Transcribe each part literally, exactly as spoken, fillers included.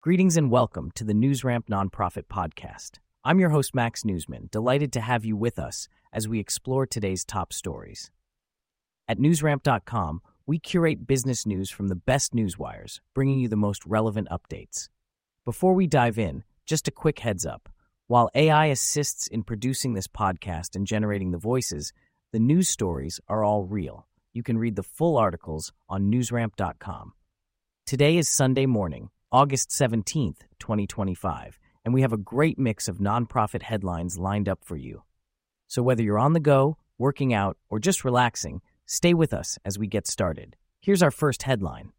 Greetings and welcome to the NewsRamp Nonprofit Podcast. I'm your host, Max Newsman, delighted to have you with us as we explore today's top stories. At newsramp dot com, we curate business news from the best newswires, bringing you the most relevant updates. Before we dive in, just a quick heads up. While A I assists in producing this podcast and generating the voices, the news stories are all real. You can read the full articles on newsramp dot com. Today is Sunday morning, August seventeenth, twenty twenty-five, and we have a great mix of nonprofit headlines lined up for you. So whether you're on the go, working out, or just relaxing, stay with us as we get started. Here's our first headline.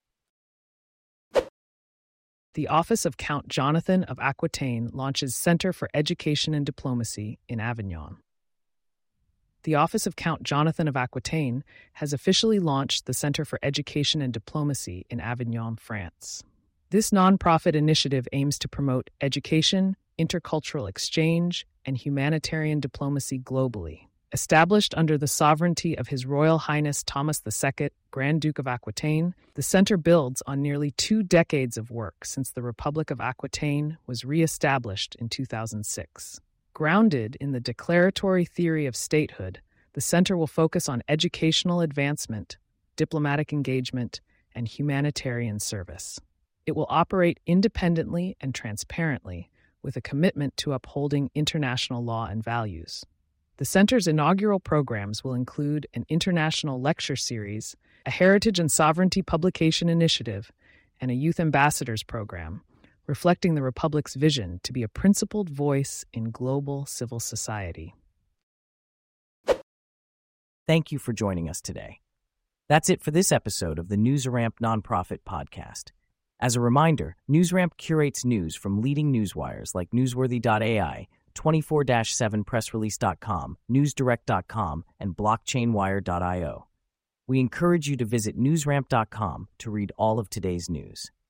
The Office of Count Jonathan of Aquitaine launches Center for Education and Diplomacy in Avignon. The Office of Count Jonathan of Aquitaine has officially launched the Center for Education and Diplomacy in Avignon, France. This nonprofit initiative aims to promote education, intercultural exchange, and humanitarian diplomacy globally. Established under the sovereignty of His Royal Highness Thomas the Second, Grand Duke of Aquitaine, the center builds on nearly two decades of work since the Republic of Aquitaine was re-established in two thousand six. Grounded in the declaratory theory of statehood, the center will focus on educational advancement, diplomatic engagement, and humanitarian service. It will operate independently and transparently, with a commitment to upholding international law and values. The center's inaugural programs will include an international lecture series, a heritage and sovereignty publication initiative, and a youth ambassadors program, reflecting the Republic's vision to be a principled voice in global civil society. Thank you for joining us today. That's it for this episode of the NewsRamp Nonprofit Podcast. As a reminder, NewsRamp curates news from leading newswires like newsworthy dot A I, twenty-four seven press release dot com, newsdirect dot com, and blockchain wire dot io. We encourage you to visit newsramp dot com to read all of today's news.